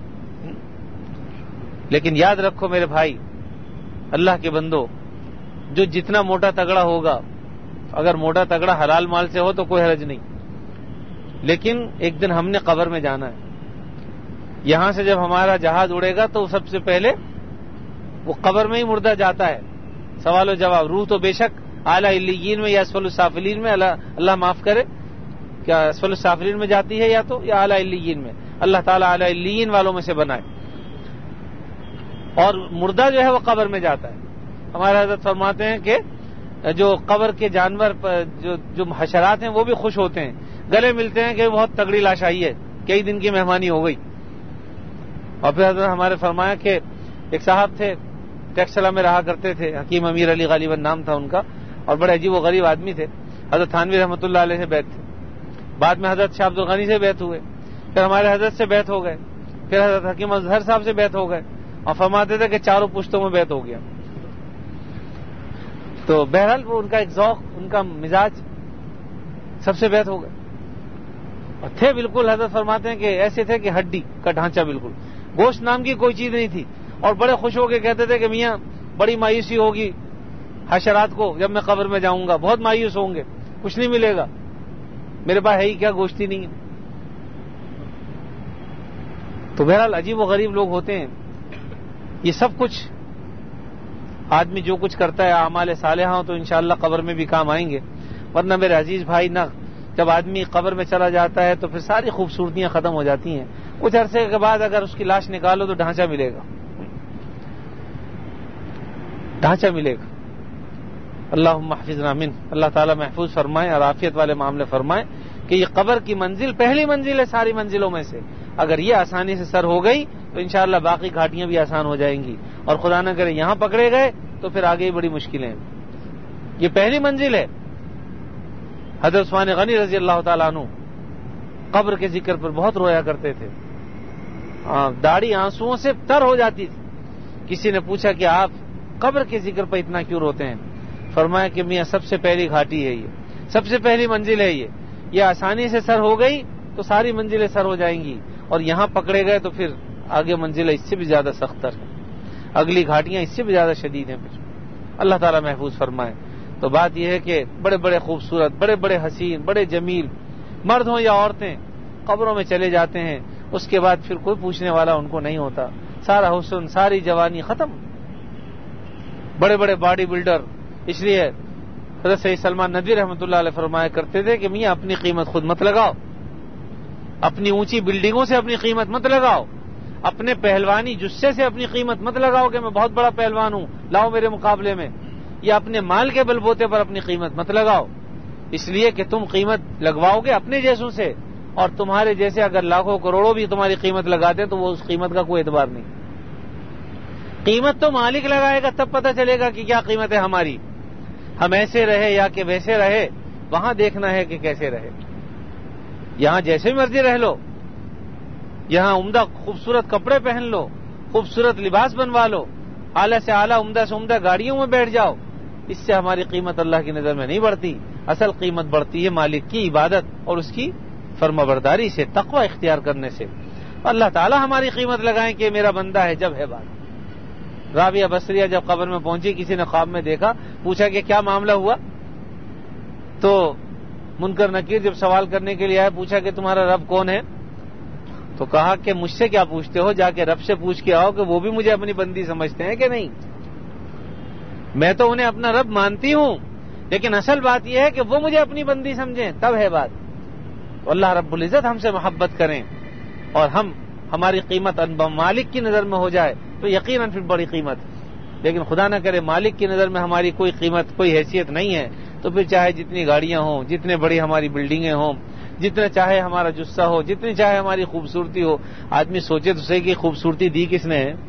لیکن یاد رکھو میرے بھائی, اللہ کے بندو, جو جتنا موٹا تگڑا ہوگا, اگر موٹا تگڑا حلال مال سے ہو تو کوئی حرج نہیں, لیکن ایک دن ہم نے قبر میں جانا ہے. یہاں سے جب ہمارا جہاز اڑے گا تو سب سے پہلے وہ قبر میں ہی مردہ جاتا ہے. سوال و جواب, روح تو بے شک اعلیٰ علیین میں یا اسفل السافلین میں, اللہ معاف کرے, کیا اسفل السافلین میں جاتی ہے یا اعلیٰ علیین میں. اللہ تعالیٰ اعلیٰ علیین والوں میں سے بنائے. اور مردہ جو ہے وہ قبر میں جاتا ہے. ہمارے حضرت فرماتے ہیں کہ جو قبر کے جانور جو حشرات ہیں وہ بھی خوش ہوتے ہیں, گلے ملتے ہیں کہ بہت تگڑی لاش آئی ہے, کئی دن کی مہمانی ہو گئی. اور پھر حضرت ہمارے فرمایا کہ ایک صاحب تھے, ٹیکسلا میں رہا کرتے تھے, حکیم امیر علی غالباً نام تھا ان کا, اور بڑے عجیب و غریب آدمی تھے. حضرت تھانوی رحمۃ اللہ علیہ سے بیعت تھے, بعد میں حضرت شاہ عبد الغنی سے بیعت ہوئے, پھر ہمارے حضرت سے بیعت ہو گئے, پھر حضرت حکیم اظہر صاحب سے بیعت ہو گئے, اور فرماتے تھے کہ 4 پشتوں میں بیعت ہو گیا. تو بہرحال وہ ان کا ایک ذوق, ان کا مزاج, سب سے بیعت ہو گئے. اور تھے بالکل, حضرت فرماتے ہیں کہ ایسے تھے کہ ہڈی کا ڈھانچہ بالکل, گوشت نام کی کوئی چیز نہیں تھی. اور بڑے خوش ہو کے کہتے تھے کہ میاں بڑی مایوسی ہوگی حشرات کو جب میں قبر میں جاؤں گا, بہت مایوس ہوں گے, کچھ نہیں ملے گا, میرے پاس ہے ہی کیا, گوشت ہی نہیں ہے. تو بہرحال عجیب و غریب لوگ ہوتے ہیں. یہ سب کچھ آدمی جو کچھ کرتا ہے اعمال صالحہ ہوں تو انشاءاللہ قبر میں بھی کام آئیں گے. ورنہ میرے عزیز بھائی نہ, جب آدمی قبر میں چلا جاتا ہے تو پھر ساری خوبصورتیاں ختم ہو جاتی ہیں. کچھ عرصے کے بعد اگر اس کی لاش نکالو تو ڈھانچہ ملے گا, ڈھانچہ ملے گا. اللہم احفظنا من, اللہ تعالیٰ محفوظ فرمائے اور عافیت والے معاملے فرمائے کہ یہ قبر کی منزل پہلی منزل ہے ساری منزلوں میں سے. اگر یہ آسانی سے سر ہو گئی تو انشاءاللہ باقی گھاٹیاں بھی آسان ہو جائیں گی, اور خدا نہ کرے یہاں پکڑے گئے تو پھر آگے ہی بڑی مشکلیں ہیں. یہ پہلی منزل ہے. حضرت عثمان غنی رضی اللہ تعالیٰ عنہ قبر کے ذکر پر بہت رویا کرتے تھے، داڑھی آنسوؤں سے تر ہو جاتی تھی۔ کسی نے پوچھا کہ آپ قبر کے ذکر پر اتنا کیوں روتے ہیں؟ فرمایا کہ میاں سب سے پہلی گھاٹی ہے، یہ سب سے پہلی منزل ہے، یہ آسانی سے سر ہو گئی تو ساری منزلیں سر ہو جائیں گی، اور یہاں پکڑے گئے تو پھر آگے منزلیں اس سے بھی زیادہ سخت ہے، اگلی گھاٹیاں اس سے بھی زیادہ شدید ہیں۔ پھر اللہ تعالیٰ محفوظ فرمائے۔ تو بات یہ ہے کہ بڑے بڑے خوبصورت، بڑے بڑے حسین، بڑے جمیل مرد ہوں یا عورتیں قبروں میں چلے جاتے ہیں، اس کے بعد پھر کوئی پوچھنے والا ان کو نہیں ہوتا، سارا حسن، ساری جوانی ختم۔ بڑے بڑے باڈی بلڈر، اس لیے حضرت سید سلمان ندوی رحمۃ اللہ علیہ فرمایا کرتے تھے کہ میاں اپنی قیمت خود مت لگاؤ، اپنی اونچی بلڈنگوں سے اپنی قیمت مت لگاؤ، اپنے پہلوانی جسے سے اپنی قیمت مت لگاؤ کہ میں بہت بڑا پہلوان ہوں، لاؤ میرے مقابلے میں، یا اپنے مال کے بل بوتے پر اپنی قیمت مت لگاؤ، اس لیے کہ تم قیمت لگواؤ گے اپنے جیسوں سے، اور تمہارے جیسے اگر لاکھوں کروڑوں بھی تمہاری قیمت لگاتے تو وہ اس قیمت کا کوئی اعتبار نہیں۔ قیمت تو مالک لگائے گا، تب پتہ چلے گا کہ کیا قیمت ہے ہماری، ہم ایسے رہے یا کہ ویسے رہے، وہاں دیکھنا ہے کہ کیسے رہے۔ یہاں جیسے بھی مرضی رہ لو، یہاں عمدہ خوبصورت کپڑے پہن لو، خوبصورت لباس بنوا لو، اعلیٰ سے اعلیٰ عمدہ سے عمدہ گاڑیوں میں بیٹھ جاؤ، اس سے ہماری قیمت اللہ کی نظر میں نہیں بڑھتی۔ اصل قیمت بڑھتی ہے مالک کی عبادت اور اس کی فرما برداری سے، تقوی اختیار کرنے سے۔ اللہ تعالیٰ ہماری قیمت لگائیں کہ میرا بندہ ہے جب ہے بات۔ رابعہ بصریہ جب قبر میں پہنچی، کسی نے خواب میں دیکھا، پوچھا کہ کیا معاملہ ہوا؟ تو منکر نکیر جب سوال کرنے کے لیے آئے، پوچھا کہ تمہارا رب کون ہے؟ تو کہا کہ مجھ سے کیا پوچھتے ہو، جا کے رب سے پوچھ کے آؤ کہ وہ بھی مجھے اپنی بندی سمجھتے ہیں کہ نہیں۔ میں تو انہیں اپنا رب مانتی ہوں، لیکن اصل بات یہ ہے کہ وہ مجھے اپنی بندی سمجھیں، تب ہے بات۔ تو اللہ رب العزت ہم سے محبت کریں اور ہماری قیمت مالک کی نظر میں ہو جائے تو یقیناً پھر بڑی قیمت، لیکن خدا نہ کرے مالک کی نظر میں ہماری کوئی قیمت، کوئی حیثیت نہیں ہے، تو پھر چاہے جتنی گاڑیاں ہوں، جتنے بڑی ہماری بلڈنگیں ہوں، جتنا چاہے ہمارا جسہ ہو، جتنی چاہے ہماری خوبصورتی ہو، آدمی سوچے تو صحیح کہ خوبصورتی دی کس نے ہے؟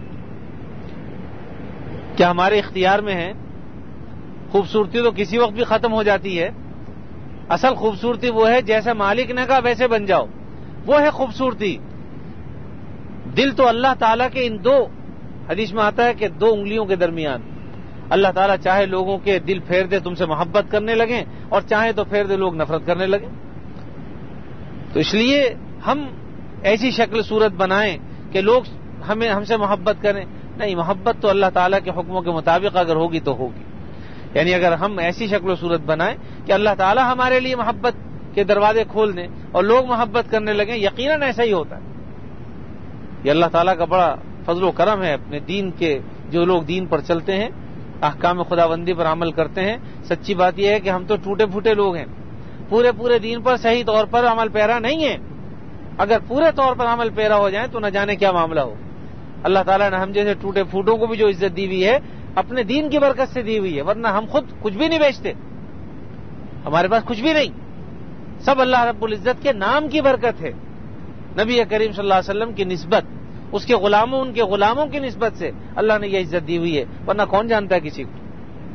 کیا ہمارے اختیار میں ہے؟ خوبصورتی تو کسی وقت بھی ختم ہو جاتی ہے۔ اصل خوبصورتی وہ ہے جیسا مالک نے کہا ویسے بن جاؤ، وہ ہے خوبصورتی۔ دل تو اللہ تعالیٰ کے ان دو، حدیث میں آتا ہے کہ دو انگلیوں کے درمیان اللہ تعالیٰ چاہے لوگوں کے دل پھیر دے، تم سے محبت کرنے لگیں، اور چاہے تو پھیر دے لوگ نفرت کرنے لگیں۔ تو اس لیے ہم ایسی شکل صورت بنائیں کہ لوگ ہم سے محبت کریں، نہیں، محبت تو اللہ تعالیٰ کے حکموں کے مطابق اگر ہوگی تو ہوگی، یعنی اگر ہم ایسی شکل و صورت بنائیں کہ اللہ تعالیٰ ہمارے لیے محبت کے دروازے کھول دیں اور لوگ محبت کرنے لگیں، یقیناً ایسا ہی ہوتا ہے۔ یہ اللہ تعالیٰ کا بڑا فضل و کرم ہے اپنے دین کے، جو لوگ دین پر چلتے ہیں، احکام خداوندی پر عمل کرتے ہیں۔ سچی بات یہ ہے کہ ہم تو ٹوٹے پھوٹے لوگ ہیں، پورے دین پر صحیح طور پر عمل پیرا نہیں ہے۔ اگر پورے طور پر عمل پیرا ہو جائیں تو نہ جانے کیا معاملہ ہو۔ اللہ تعالیٰ نے ہم جیسے ٹوٹے پھوٹوں کو بھی جو عزت دی ہوئی ہے اپنے دین کی برکت سے دی ہوئی ہے، ورنہ ہم خود کچھ بھی نہیں بیچتے، ہمارے پاس کچھ بھی نہیں، سب اللہ رب العزت کے نام کی برکت ہے۔ نبی کریم صلی اللہ علیہ وسلم کی نسبت، اس کے غلاموں، ان کے غلاموں کی نسبت سے اللہ نے یہ عزت دی ہوئی ہے، ورنہ کون جانتا ہے کسی کو۔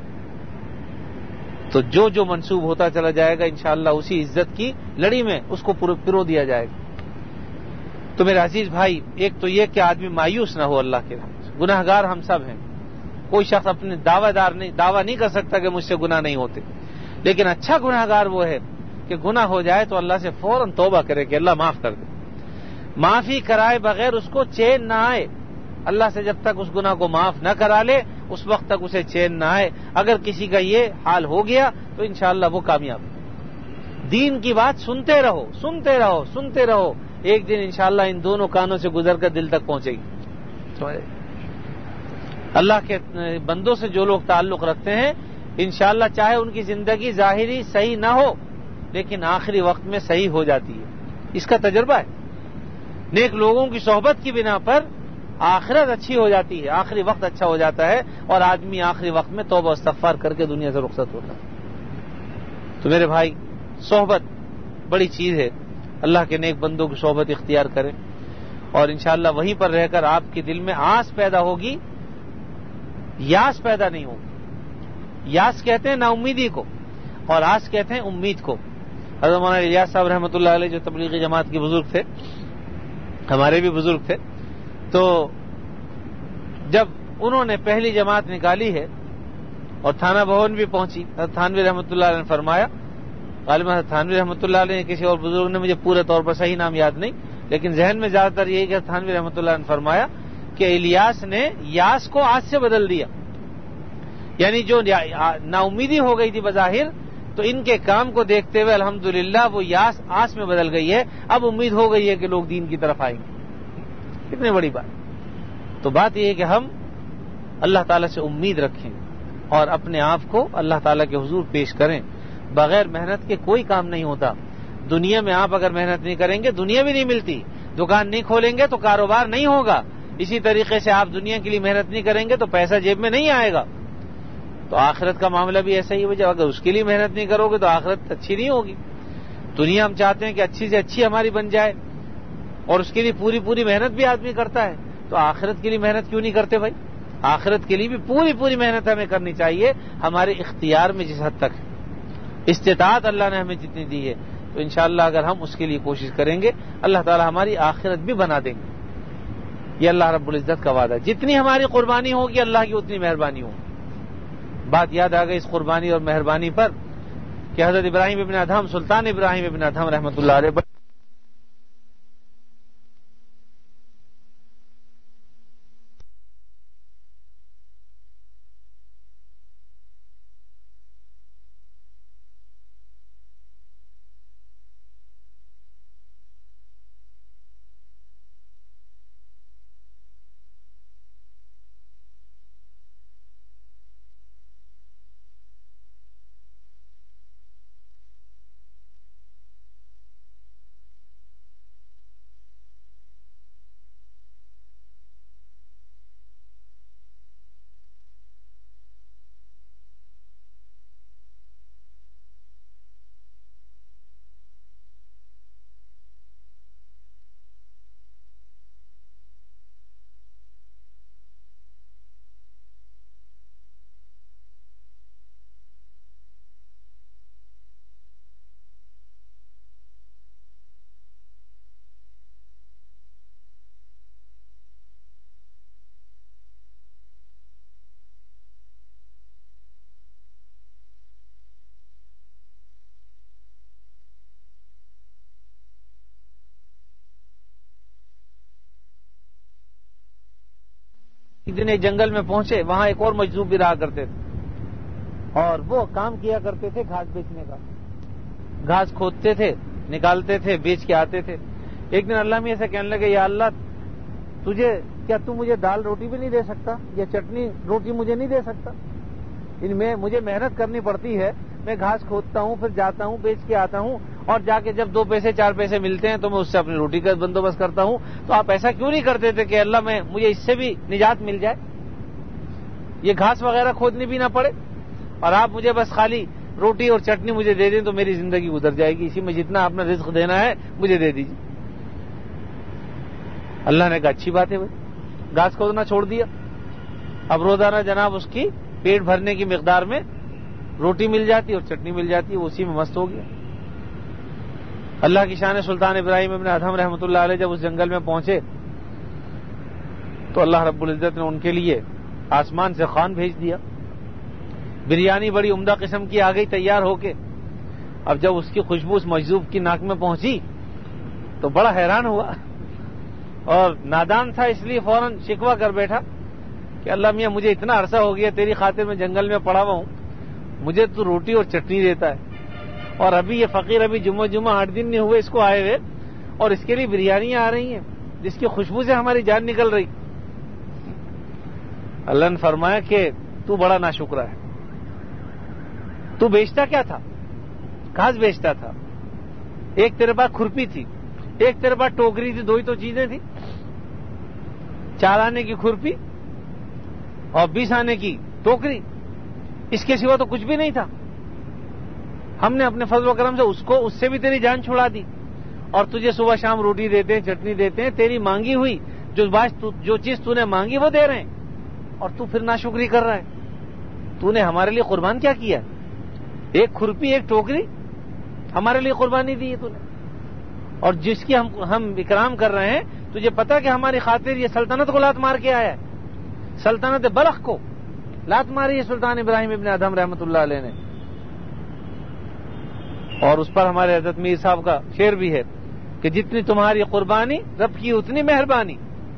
تو جو منسوب ہوتا چلا جائے گا انشاءاللہ اسی عزت کی لڑی میں اس کو پرو دیا جائے گا۔ تو میرے عزیز بھائی، ایک تو یہ کہ آدمی مایوس نہ ہو اللہ کے رحمت سے، گناہ گار ہم سب ہیں، کوئی شخص اپنے دعویٰ نہیں کر سکتا کہ مجھ سے گناہ نہیں ہوتے، لیکن اچھا گناہ گار وہ ہے کہ گناہ ہو جائے تو اللہ سے فوراً توبہ کرے کہ اللہ معاف کر دے، معافی کرائے بغیر اس کو چین نہ آئے، اللہ سے جب تک اس گناہ کو معاف نہ کرا لے اس وقت تک اسے چین نہ آئے۔ اگر کسی کا یہ حال ہو گیا تو انشاءاللہ وہ کامیاب۔ دین کی بات سنتے رہو، ایک دن انشاءاللہ ان دونوں کانوں سے گزر کر دل تک پہنچے گی۔ اللہ کے بندوں سے جو لوگ تعلق رکھتے ہیں انشاءاللہ چاہے ان کی زندگی ظاہری صحیح نہ ہو لیکن آخری وقت میں صحیح ہو جاتی ہے، اس کا تجربہ ہے۔ نیک لوگوں کی صحبت کی بنا پر آخرت اچھی ہو جاتی ہے، آخری وقت اچھا ہو جاتا ہے، اور آدمی آخری وقت میں توبہ استغفار کر کے دنیا سے رخصت ہوتا ہے۔ تو میرے بھائی، صحبت بڑی چیز ہے، اللہ کے نیک بندوں کی صحبت اختیار کریں، اور انشاءاللہ وہیں پر رہ کر آپ کے دل میں آس پیدا ہوگی، یاس پیدا نہیں ہوگی۔ یاس کہتے ہیں نا امیدی کو، اور آس کہتے ہیں امید کو۔ حضرت مولانا الیاس صاحب رحمۃ اللہ علیہ جو تبلیغی جماعت کے بزرگ تھے، ہمارے بھی بزرگ تھے، تو جب انہوں نے پہلی جماعت نکالی ہے اور تھانہ بھون بھی پہنچی، حضرت تھانوی رحمۃ اللہ علیہ نے فرمایا، غالباً حضرت تھانوی رحمۃ اللہ علیہ نے کسی اور بزرگ نے، مجھے پورے طور پر صحیح نام یاد نہیں، لیکن ذہن میں زیادہ تر یہی کہ حضرت تھانوی رحمۃ اللہ نے فرمایا کہ الیاس نے یاس کو آس سے بدل دیا، یعنی جو نا امیدی ہو گئی تھی بظاہر، تو ان کے کام کو دیکھتے ہوئے الحمدللہ وہ یاس آس میں بدل گئی ہے، اب امید ہو گئی ہے کہ لوگ دین کی طرف آئیں گے۔ کتنی بڑی بات۔ تو بات یہ ہے کہ ہم اللہ تعالیٰ سے امید رکھیں اور اپنے آپ کو اللہ تعالیٰ کے حضور پیش کریں۔ بغیر محنت کے کوئی کام نہیں ہوتا۔ دنیا میں آپ اگر محنت نہیں کریں گے دنیا بھی نہیں ملتی، دکان نہیں کھولیں گے تو کاروبار نہیں ہوگا، اسی طریقے سے آپ دنیا کے لیے محنت نہیں کریں گے تو پیسہ جیب میں نہیں آئے گا۔ تو آخرت کا معاملہ بھی ایسا ہی ہو جائے، اگر اس کے لیے محنت نہیں کرو گے تو آخرت اچھی نہیں ہوگی۔ دنیا ہم چاہتے ہیں کہ اچھی سے اچھی ہماری بن جائے اور اس کے لیے پوری پوری محنت بھی آدمی کرتا ہے، تو آخرت کے لیے محنت کیوں نہیں کرتے بھائی؟ آخرت کے لیے بھی پوری پوری محنت ہمیں کرنی چاہیے، ہمارے اختیار میں جس حد تک ہے، استطاعت اللہ نے ہمیں جتنی دی ہے، تو انشاءاللہ اگر ہم اس کے لیے کوشش کریں گے اللہ تعالی ہماری آخرت بھی بنا دیں گے۔ یہ اللہ رب العزت کا وعدہ ہے، جتنی ہماری قربانی ہوگی اللہ کی اتنی مہربانی ہوگی۔ بات یاد آ گئی اس قربانی اور مہربانی پر کہ حضرت ابراہیم ابن ادھم، سلطان ابراہیم ابن ادھم رحمۃ اللہ علیہ ایک دن ایک جنگل میں پہنچے، وہاں ایک اور مجذوب بھی رہا کرتے تھے اور وہ کام کیا کرتے تھے گھاس بیچنے کا، گھاس کھودتے تھے، نکالتے تھے، بیچ کے آتے تھے۔ ایک دن اللہ میاں سے کہنے لگے، یا اللہ کیا تو مجھے دال روٹی بھی نہیں دے سکتا، یا چٹنی روٹی مجھے نہیں دے سکتا؟ ان میں مجھے محنت کرنی پڑتی ہے، میں گھاس کھودتا ہوں، پھر جاتا ہوں، بیچ کے آتا ہوں، اور جا کے جب 2 پیسے 4 پیسے ملتے ہیں تو میں اس سے اپنی روٹی کا بندوبست کرتا ہوں۔ تو آپ ایسا کیوں نہیں کرتے تھے کہ اللہ مجھے اس سے بھی نجات مل جائے، یہ گھاس وغیرہ کھودنی بھی نہ پڑے، اور آپ مجھے بس خالی روٹی اور چٹنی مجھے دے دیں تو میری زندگی گزر جائے گی، اسی میں جتنا آپ نے رزق دینا ہے مجھے دے دیجیے۔ اللہ نے کہا اچھی بات ہے بھائی، گھاس کھودنا چھوڑ دیا، اب روزانہ جناب اس کی پیٹ بھرنے کی مقدار میں روٹی مل جاتی اور چٹنی مل جاتی، وہ اسی میں مست ہو گیا۔ اللہ کی شان سلطان ابراہیم ابن ادھم رحمۃ اللہ علیہ جب اس جنگل میں پہنچے تو اللہ رب العزت نے ان کے لیے آسمان سے خوان بھیج دیا، بریانی بڑی عمدہ قسم کی آ گئی تیار ہو کے۔ اب جب اس کی خوشبو اس مجذوب کی ناک میں پہنچی تو بڑا حیران ہوا، اور نادان تھا اس لیے فوراً شکوہ کر بیٹھا کہ اللہ میاں مجھے اتنا عرصہ ہو گیا تیری خاطر میں جنگل میں پڑا ہوا ہوں، مجھے تو روٹی اور چٹنی دیتا ہے، اور ابھی یہ فقیر ابھی جمعہ 8 دن نہیں ہوئے اس کو آئے ہوئے، اور اس کے لیے بریانیاں آ رہی ہیں جس کی خوشبو سے ہماری جان نکل رہی۔ اللہ نے فرمایا کہ تو بڑا ناشکرا ہے، تو بیچتا کیا تھا؟ گھاس بیچتا تھا، ایک تیرے پاس کھرپی تھی، ایک تیرے پاس ٹوکری تھی، 2 ہی تو چیزیں تھی، 4 آنے کی کھرپی اور 20 آنے کی ٹوکری، اس کے سوا تو کچھ بھی نہیں تھا۔ ہم نے اپنے فضل و کرم سے اس سے بھی تیری جان چھڑا دی، اور تجھے صبح شام روٹی دیتے ہیں، چٹنی دیتے ہیں، تیری مانگی ہوئی جو چیز تو نے مانگی وہ دے رہے ہیں، اور تو پھر ناشکری کر رہا ہے۔ تو نے ہمارے لیے قربان کیا کیا؟ ایک کھرپی، ایک ٹوکری، ہمارے لیے قربانی دی ہے تو نے، اور جس کی ہم اکرام کر رہے ہیں، تجھے پتا کہ ہماری خاطر یہ سلطنت کو لات مار کے آیا ہے، سلطنت بلخ کو لات ماری ہے سلطان ابراہیم ابن ادہم رحمۃ اللہ علیہ نے. اور اس پر ہمارے حضرت میر صاحب کا شعر بھی ہے کہ جتنی تمہاری قربانی رب کی اتنی مہربانی،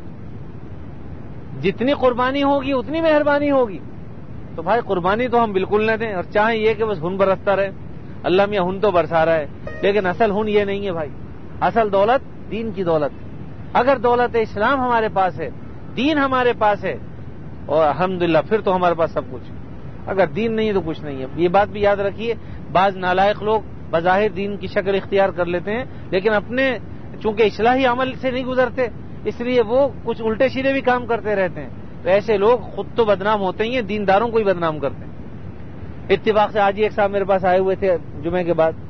جتنی قربانی ہوگی اتنی مہربانی ہوگی. تو بھائی قربانی تو ہم بالکل نہ دیں، اور چاہیں یہ کہ بس ہن برستا رہے، اللہ میاں ہن تو برسا رہا ہے، لیکن اصل ہن یہ نہیں ہے بھائی. اصل دولت دین کی دولت. اگر دولت اسلام ہمارے پاس ہے، دین ہمارے پاس ہے، اور الحمدللہ پھر تو ہمارے پاس سب کچھ ہے. اگر دین نہیں ہے تو کچھ نہیں ہے. یہ بات بھی یاد رکھیے، بعض نالائق لوگ بظاہر دین کی شکل اختیار کر لیتے ہیں، لیکن اپنے چونکہ اصلاحی عمل سے نہیں گزرتے، اس لیے وہ کچھ الٹے سیدھے بھی کام کرتے رہتے ہیں. تو ایسے لوگ خود تو بدنام ہوتے ہی ہیں، دینداروں کو ہی بدنام کرتے ہیں. اتفاق سے آج ہی ایک صاحب میرے پاس آئے ہوئے تھے جمعے کے بعد،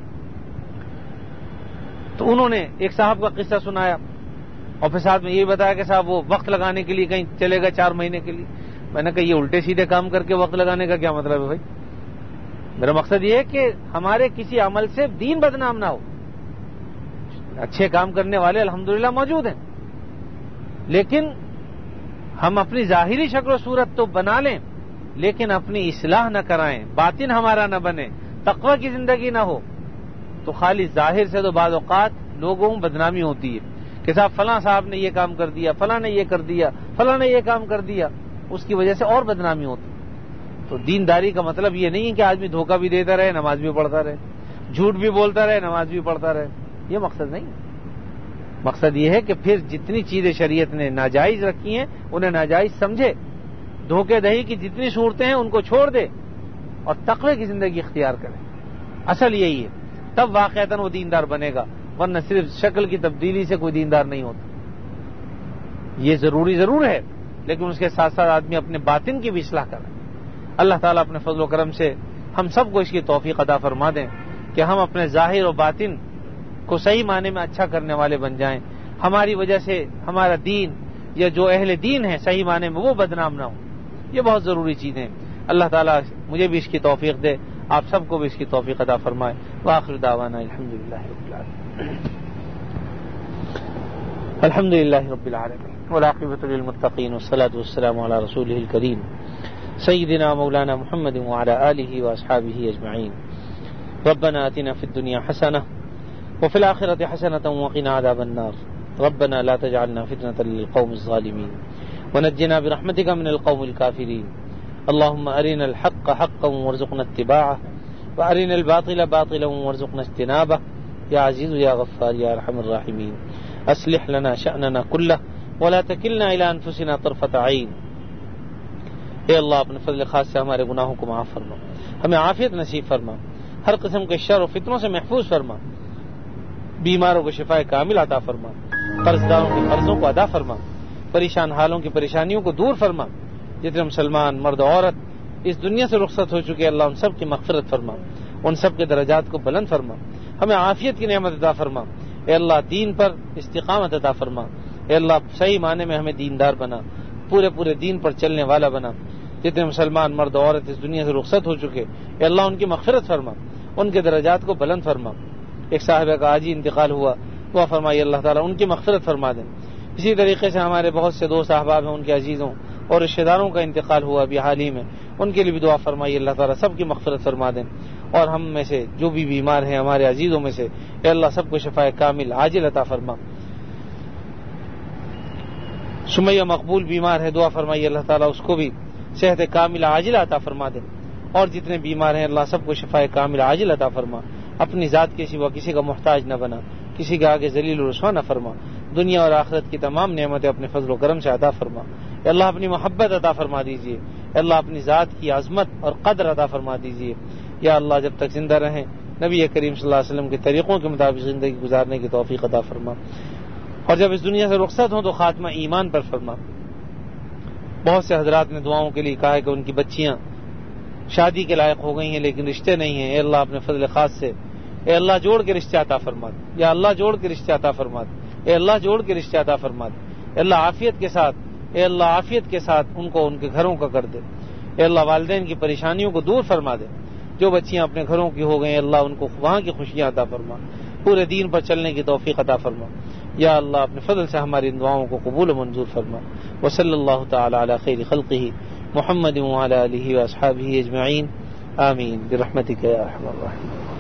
تو انہوں نے ایک صاحب کا قصہ سنایا، اور پھر ساتھ میں یہ بتایا کہ صاحب وہ وقت لگانے کے لیے کہیں چلے گئے 4 مہینے کے لیے. میں نے کہا یہ الٹے سیدھے کام کر کے وقت لگانے کا کیا مطلب ہے بھائی؟ میرا مقصد یہ ہے کہ ہمارے کسی عمل سے دین بدنام نہ ہو. اچھے کام کرنے والے الحمدللہ موجود ہیں، لیکن ہم اپنی ظاہری شکل و صورت تو بنا لیں، لیکن اپنی اصلاح نہ کرائیں، باطن ہمارا نہ بنے، تقوی کی زندگی نہ ہو، تو خالی ظاہر سے تو بعض اوقات لوگوں میں بدنامی ہوتی ہے کہ صاحب فلاں صاحب نے یہ کام کر دیا، فلاں نے یہ کر دیا، فلاں نے یہ کام کر دیا، اس کی وجہ سے اور بدنامی ہوتی. تو دینداری کا مطلب یہ نہیں ہے کہ آدمی دھوکہ بھی دیتا رہے، نماز بھی پڑھتا رہے، جھوٹ بھی بولتا رہے، نماز بھی پڑھتا رہے. یہ مقصد نہیں ہے. مقصد یہ ہے کہ پھر جتنی چیزیں شریعت نے ناجائز رکھی ہیں انہیں ناجائز سمجھے، دھوکے دہی کی جتنی صورتیں ہیں ان کو چھوڑ دے اور تقوی کی زندگی اختیار کرے. اصل یہی ہے، تب واقعتاً وہ دیندار بنے گا، ورنہ صرف شکل کی تبدیلی سے کوئی دیندار نہیں ہوتا. یہ ضروری ضرور ہے، لیکن اس کے ساتھ ساتھ آدمی اپنے باطن کی بھی اصلاح کرے. اللہ تعالیٰ اپنے فضل و کرم سے ہم سب کو اس کی توفیق عطا فرما دیں کہ ہم اپنے ظاہر و باطن کو صحیح معنی میں اچھا کرنے والے بن جائیں. ہماری وجہ سے ہمارا دین یا جو اہل دین ہیں صحیح معنی میں وہ بدنام نہ ہو. یہ بہت ضروری چیزیں. اللہ تعالیٰ مجھے بھی اس کی توفیق دے، آپ سب کو بھی اس کی توفیق عطا فرمائے. وآخر دعوانا الحمدللہ رب العالمین. الحمدللہ رب العالمین والعاقبۃ للمتقین والصلاة والسلام علی رسولہ الکریم سیدنا مولانا محمد وعلی آلہ واصحابہ اجمعین. ربنا آتنا فی الدنیا حسنہ وفي الآخرة حسنة وقنا عذاب النار. ربنا لا تجعلنا فتنة للقوم الظالمين ونجنا برحمتك من القوم الكافرين. اللهم أرنا الحق حقا وارزقنا اتباعه وأرنا الباطل باطلا وارزقنا اجتنابه يا عزيز يا غفار يا أرحم الراحمين. أصلح لنا شأننا كله ولا تكلنا إلى أنفسنا طرفة عين. اے اللہ اپنے فضل خاص سے ہمارے گناہوں کو معاف فرما، ہمیں عافیت نصیب فرما، ہر قسم کے شر و فتنوں سے محفوظ فرما، بیماروں کو شفاء کامل عطا فرما، قرض داروں کے قرضوں کو ادا فرما، پریشان حالوں کی پریشانیوں کو دور فرما. جتنے مسلمان مرد و عورت اس دنیا سے رخصت ہو چکے اللہ ان سب کی مغفرت فرما، ان سب کے درجات کو بلند فرما، ہمیں عافیت کی نعمت عطا فرما. اے اللہ دین پر استقامت عطا فرما. اے اللہ صحیح معنی میں ہمیں دیندار بنا، پورے دین پر چلنے والا بنا. جتنے مسلمان مرد و عورت اس دنیا سے رخصت ہو چکے اے اللہ ان کی مغفرت فرما، ان کے درجات کو بلند فرما. ایک صاحبہ کا آج ہی انتقال ہوا، دعا فرمائیے اللہ تعالیٰ ان کی مغفرت فرما دیں. اسی طریقے سے ہمارے بہت سے دوست احباب ہیں، ان کے عزیزوں اور رشتہ داروں کا انتقال ہوا ابھی حال ہی میں، ان کے لیے بھی دعا فرمائیے اللہ تعالیٰ سب کی مغفرت فرما دیں. اور ہم میں سے جو بھی بیمار ہیں ہمارے عزیزوں میں سے اے اللہ سب کو شفاء کامل عاجل عطا فرما. سمیہ مقبول بیمار ہے، دعا فرمائیے اللہ تعالیٰ اس کو بھی صحت کامل عاجل عطا فرما دیں. اور جتنے بیمار ہیں اللہ سب کو شفاء کامل عاجل عطا فرما. اپنی ذات کے سوا کسی کا محتاج نہ بنا، کسی کے آگے ذلیل و رسوا نہ فرما. دنیا اور آخرت کی تمام نعمتیں اپنے فضل و کرم سے عطا فرما. اے اللہ اپنی محبت عطا فرما دیجیے. اے اللہ اپنی ذات کی عظمت اور قدر عطا فرما دیجیے. یا اللہ جب تک زندہ رہیں نبی کریم صلی اللہ علیہ وسلم کے طریقوں کے مطابق زندگی گزارنے کی توفیق عطا فرما، اور جب اس دنیا سے رخصت ہوں تو خاتمہ ایمان پر فرما. بہت سے حضرات نے دعاؤں کے لیے کہا ہے کہ ان کی بچیاں شادی کے لائق ہو گئی ہیں لیکن رشتے نہیں ہیں. اے اللہ اپنے فضل خاص سے اے اللہ جوڑ کے رشتے عطا فرما دے. یا اللہ جوڑ کے رشتے عطا فرما دے. اے اللہ جوڑ کے رشتے عطا فرما دے. اے اللہ عافیت کے ساتھ اے اللہ عافیت کے ساتھ ان کو ان کے گھروں کا کر دے. اے اللہ والدین کی پریشانیوں کو دور فرما دے. جو بچیاں اپنے گھروں کی ہو گئیں اللہ ان کو وہاں کی خوشیاں عطا فرما، پورے دین پر چلنے کی توفیق عطا فرما. یا اللہ اپنے فضل سے ہماری ان دعاؤں کو قبول و منظور فرما. وصلی اللہ تعالی علی خیر خلقہ محمد وعلی آلہ واصحابہ اجمعین. آمین برحمتک یا ارحم الراحمین.